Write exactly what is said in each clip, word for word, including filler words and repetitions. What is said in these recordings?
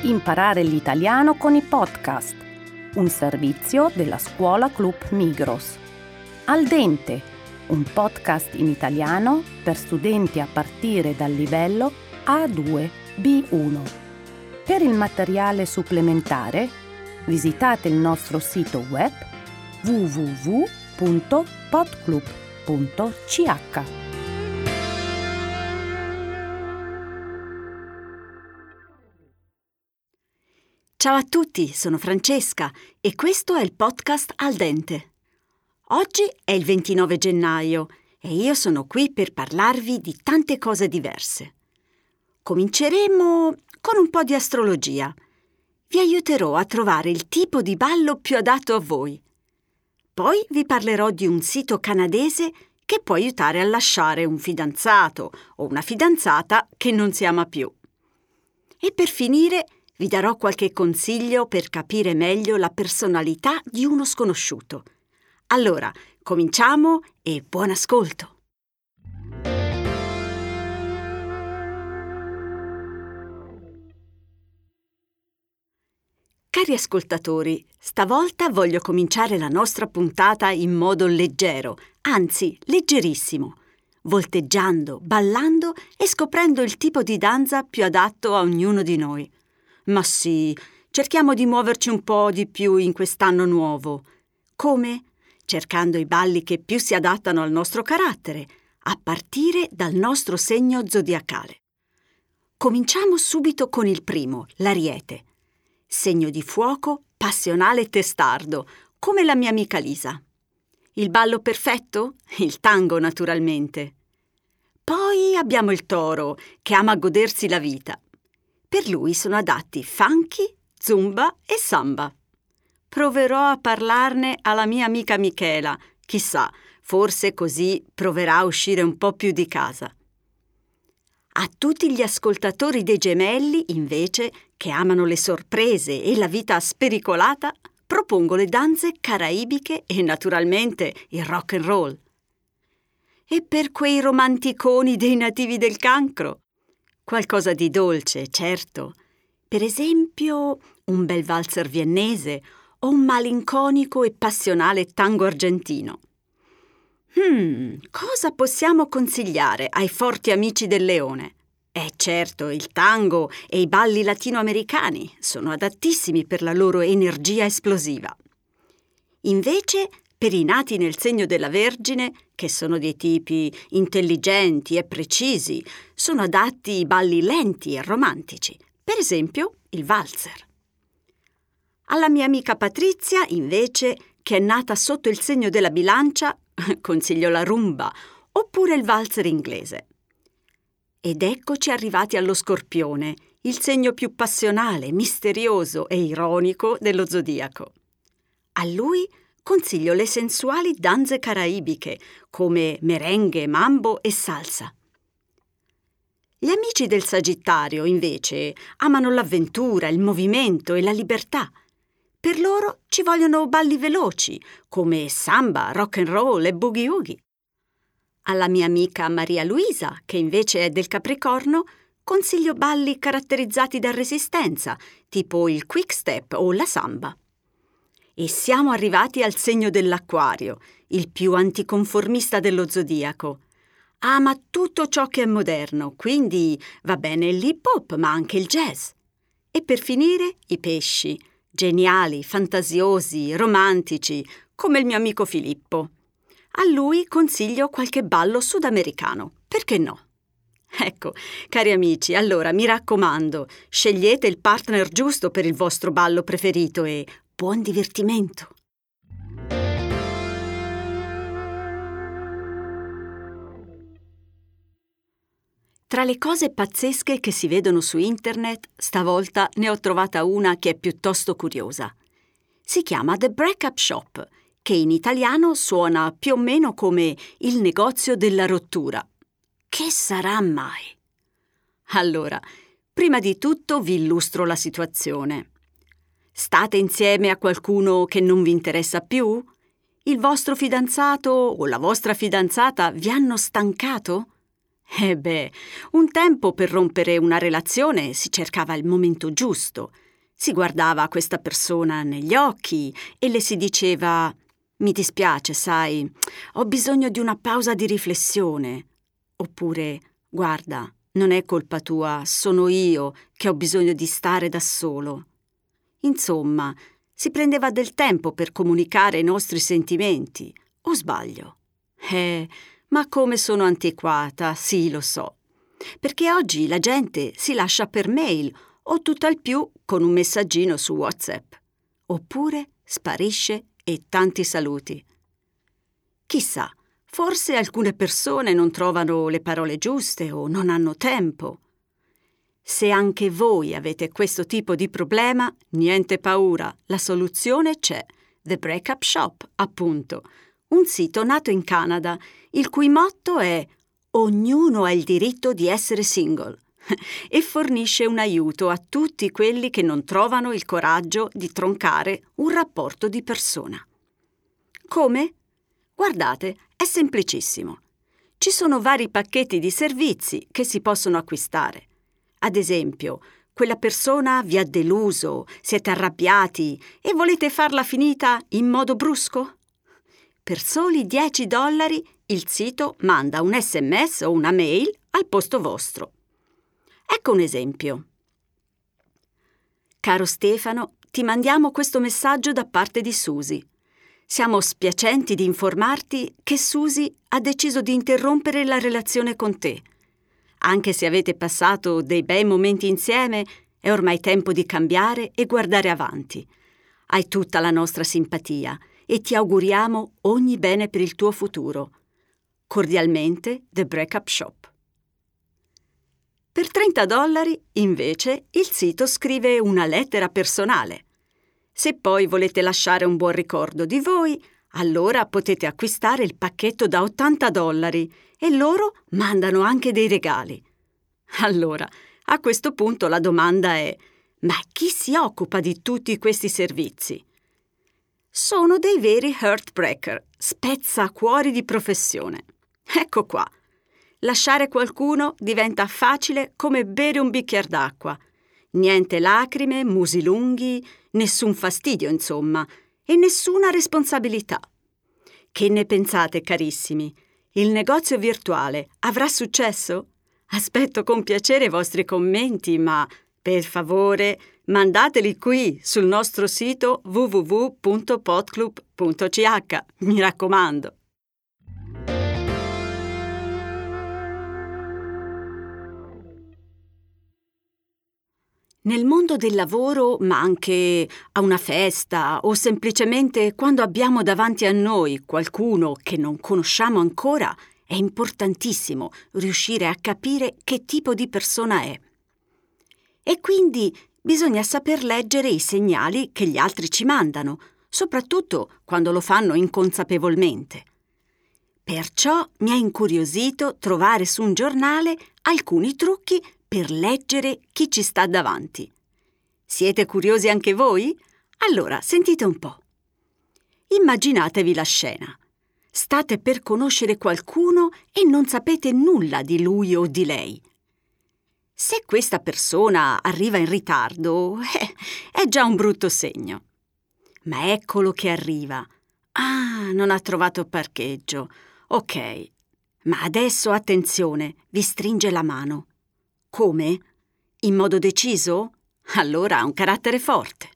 Imparare l'italiano con i podcast, un servizio della Scuola Club Migros. Al dente, un podcast in italiano per studenti a partire dal livello A due B uno. Per il materiale supplementare, visitate il nostro sito web w w w punto podclub punto c h. Ciao a tutti, sono Francesca e questo è il podcast Al dente. Oggi è il ventinove gennaio e io sono qui per parlarvi di tante cose diverse. Cominceremo con un po' di astrologia. Vi aiuterò a trovare il tipo di ballo più adatto a voi. Poi vi parlerò di un sito canadese che può aiutare a lasciare un fidanzato o una fidanzata che non si ama più. E per finire vi darò qualche consiglio per capire meglio la personalità di uno sconosciuto. Allora, cominciamo e buon ascolto! Cari ascoltatori, stavolta voglio cominciare la nostra puntata in modo leggero, anzi leggerissimo, volteggiando, ballando e scoprendo il tipo di danza più adatto a ognuno di noi. Ma sì, cerchiamo di muoverci un po' di più in quest'anno nuovo. Come? Cercando i balli che più si adattano al nostro carattere, a partire dal nostro segno zodiacale. Cominciamo subito con il primo, l'Ariete. Segno di fuoco, passionale e testardo, come la mia amica Lisa. Il ballo perfetto? Il tango, naturalmente. Poi abbiamo il Toro, che ama godersi la vita. Per lui sono adatti funky, zumba e samba. Proverò a parlarne alla mia amica Michela. Chissà, forse così proverà a uscire un po' più di casa. A tutti gli ascoltatori dei Gemelli, invece, che amano le sorprese e la vita spericolata, propongo le danze caraibiche e naturalmente il rock and roll. E per quei romanticoni dei nativi del Cancro? Qualcosa di dolce, certo. Per esempio, un bel valzer viennese o un malinconico e passionale tango argentino. Hmm, cosa possiamo consigliare ai forti amici del leone? Eh certo, il tango e i balli latinoamericani sono adattissimi per la loro energia esplosiva. Invece, per i nati nel segno della Vergine, che sono dei tipi intelligenti e precisi, sono adatti i balli lenti e romantici, per esempio il valzer. Alla mia amica Patrizia, invece, che è nata sotto il segno della Bilancia, consiglio la rumba oppure il valzer inglese. Ed eccoci arrivati allo Scorpione, il segno più passionale, misterioso e ironico dello zodiaco. A lui consiglio le sensuali danze caraibiche, come merengue, mambo e salsa. Gli amici del Sagittario, invece, amano l'avventura, il movimento e la libertà. Per loro ci vogliono balli veloci, come samba, rock and roll e boogie woogie. Alla mia amica Maria Luisa, che invece è del Capricorno, consiglio balli caratterizzati da resistenza, tipo il quick step o la samba. E siamo arrivati al segno dell'Acquario, il più anticonformista dello zodiaco. Ama tutto ciò che è moderno, quindi va bene l'hip hop, ma anche il jazz. E per finire, i pesci, geniali, fantasiosi, romantici, come il mio amico Filippo. A lui consiglio qualche ballo sudamericano, perché no? Ecco, cari amici, allora mi raccomando, scegliete il partner giusto per il vostro ballo preferito e buon divertimento! Tra le cose pazzesche che si vedono su internet, stavolta ne ho trovata una che è piuttosto curiosa. Si chiama The Breakup Shop, che in italiano suona più o meno come il negozio della rottura. Che sarà mai? Allora, prima di tutto vi illustro la situazione. State insieme a qualcuno che non vi interessa più? Il vostro fidanzato o la vostra fidanzata vi hanno stancato? Eh beh, un tempo per rompere una relazione si cercava il momento giusto. Si guardava questa persona negli occhi e le si diceva: «Mi dispiace, sai, ho bisogno di una pausa di riflessione». Oppure: «Guarda, non è colpa tua, sono io che ho bisogno di stare da solo». Insomma, si prendeva del tempo per comunicare i nostri sentimenti. O sbaglio? Eh, ma come sono antiquata, sì, lo so. Perché oggi la gente si lascia per mail o tutt'al più con un messaggino su WhatsApp. Oppure sparisce e tanti saluti. Chissà, forse alcune persone non trovano le parole giuste o non hanno tempo. Se anche voi avete questo tipo di problema, niente paura, la soluzione c'è. The Breakup Shop, appunto, un sito nato in Canada, il cui motto è «Ognuno ha il diritto di essere single» e fornisce un aiuto a tutti quelli che non trovano il coraggio di troncare un rapporto di persona. Come? Guardate, è semplicissimo. Ci sono vari pacchetti di servizi che si possono acquistare. Ad esempio, quella persona vi ha deluso, siete arrabbiati e volete farla finita in modo brusco? Per soli dieci dollari il sito manda un sms o una mail al posto vostro. Ecco un esempio. Caro Stefano, ti mandiamo questo messaggio da parte di Susi. Siamo spiacenti di informarti che Susi ha deciso di interrompere la relazione con te. Anche se avete passato dei bei momenti insieme, è ormai tempo di cambiare e guardare avanti. Hai tutta la nostra simpatia e ti auguriamo ogni bene per il tuo futuro. Cordialmente, The Breakup Shop. Per trenta dollari, invece, il sito scrive una lettera personale. Se poi volete lasciare un buon ricordo di voi, allora potete acquistare il pacchetto da ottanta dollari e loro mandano anche dei regali. Allora, a questo punto la domanda è: ma chi si occupa di tutti questi servizi? Sono dei veri heartbreaker, spezzacuori di professione. Ecco qua. Lasciare qualcuno diventa facile come bere un bicchiere d'acqua. Niente lacrime, musi lunghi, nessun fastidio, insomma, e nessuna responsabilità. Che ne pensate, carissimi? Il negozio virtuale avrà successo? Aspetto con piacere i vostri commenti, ma per favore mandateli qui sul nostro sito w w w punto podclub punto c h, mi raccomando. Nel mondo del lavoro, ma anche a una festa o semplicemente quando abbiamo davanti a noi qualcuno che non conosciamo ancora, è importantissimo riuscire a capire che tipo di persona è. E quindi bisogna saper leggere i segnali che gli altri ci mandano, soprattutto quando lo fanno inconsapevolmente. Perciò mi ha incuriosito trovare su un giornale alcuni trucchi per leggere chi ci sta davanti. Siete curiosi anche voi? Allora sentite un po'. Immaginatevi la scena. State per conoscere qualcuno e non sapete nulla di lui o di lei. Se questa persona arriva in ritardo, eh, è già un brutto segno. Ma eccolo che arriva. Ah, non ha trovato parcheggio. Ok. Ma adesso attenzione, vi stringe la mano. Come? In modo deciso? Allora ha un carattere forte.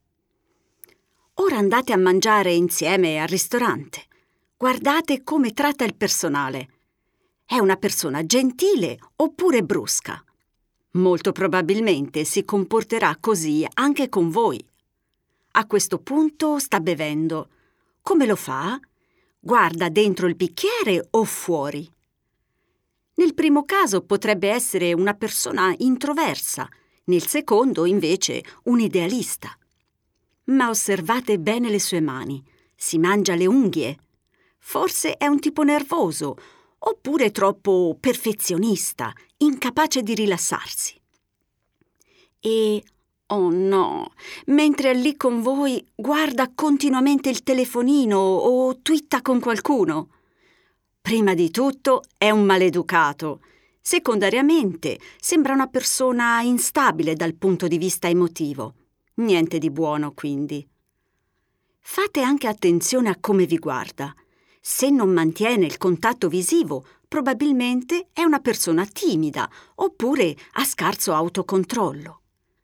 Ora andate a mangiare insieme al ristorante. Guardate come tratta il personale. È una persona gentile oppure brusca? Molto probabilmente si comporterà così anche con voi. A questo punto sta bevendo. Come lo fa? Guarda dentro il bicchiere o fuori? Nel primo caso potrebbe essere una persona introversa, nel secondo invece un idealista. Ma osservate bene le sue mani. Si mangia le unghie. Forse è un tipo nervoso, oppure troppo perfezionista, incapace di rilassarsi. E, oh no, mentre è lì con voi guarda continuamente il telefonino o twitta con qualcuno. Prima di tutto è un maleducato. Secondariamente, sembra una persona instabile dal punto di vista emotivo. Niente di buono, quindi. Fate anche attenzione a come vi guarda. Se non mantiene il contatto visivo, probabilmente è una persona timida oppure ha scarso autocontrollo.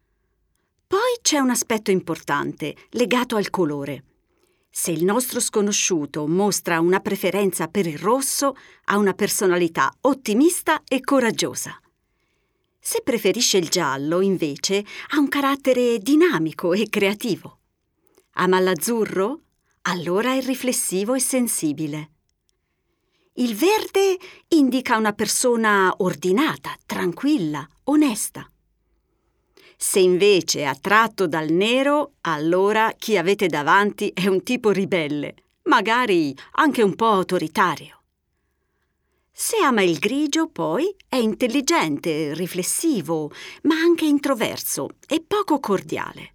Poi c'è un aspetto importante legato al colore. Se il nostro sconosciuto mostra una preferenza per il rosso, ha una personalità ottimista e coraggiosa. Se preferisce il giallo, invece, ha un carattere dinamico e creativo. Ama l'azzurro? Allora è riflessivo e sensibile. Il verde indica una persona ordinata, tranquilla, onesta. Se invece è attratto dal nero, allora chi avete davanti è un tipo ribelle, magari anche un po' autoritario. Se ama il grigio, poi, è intelligente, riflessivo, ma anche introverso e poco cordiale.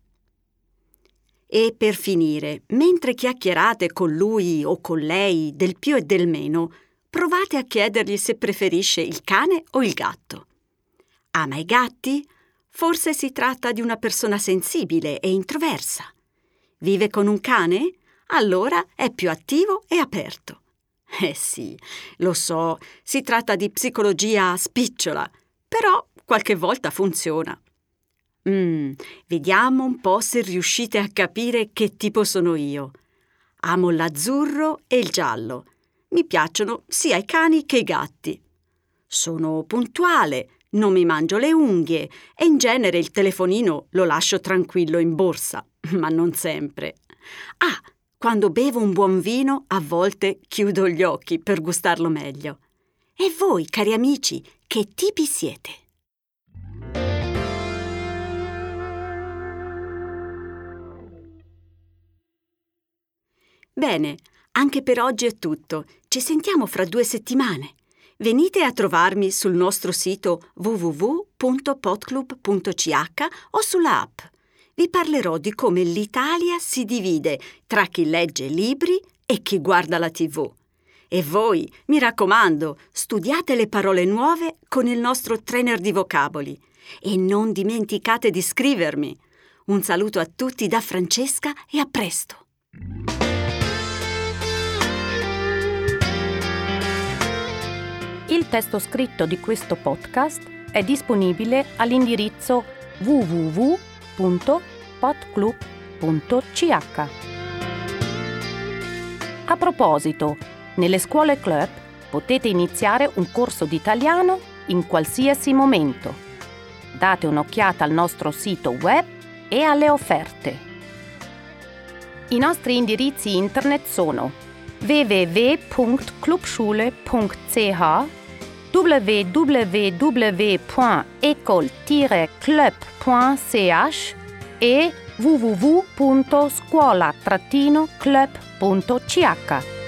E per finire, mentre chiacchierate con lui o con lei del più e del meno, provate a chiedergli se preferisce il cane o il gatto. Ama i gatti? Forse si tratta di una persona sensibile e introversa. Vive con un cane? Allora è più attivo e aperto. Eh sì, lo so, si tratta di psicologia spicciola, però qualche volta funziona. Mm, vediamo un po' se riuscite a capire che tipo sono io. Amo l'azzurro e il giallo. Mi piacciono sia i cani che i gatti. Sono puntuale, non mi mangio le unghie e in genere il telefonino lo lascio tranquillo in borsa, ma non sempre. Ah, quando bevo un buon vino a volte chiudo gli occhi per gustarlo meglio. E voi, cari amici, che tipi siete? Bene, anche per oggi è tutto. Ci sentiamo fra due settimane. Venite a trovarmi sul nostro sito w w w punto podclub punto c h o sulla app. Vi parlerò di come l'Italia si divide tra chi legge libri e chi guarda la tivù. E voi, mi raccomando, studiate le parole nuove con il nostro trainer di vocaboli. E non dimenticate di scrivermi. Un saluto a tutti da Francesca e a presto! Il testo scritto di questo podcast è disponibile all'indirizzo w w w punto podclub punto c h. A proposito, nelle scuole club potete iniziare un corso di italiano in qualsiasi momento. Date un'occhiata al nostro sito web e alle offerte. I nostri indirizzi internet sono w w w punto clubschule punto c h, w w w punto ecole tiret club punto c h e w w w punto scuola club punto c h.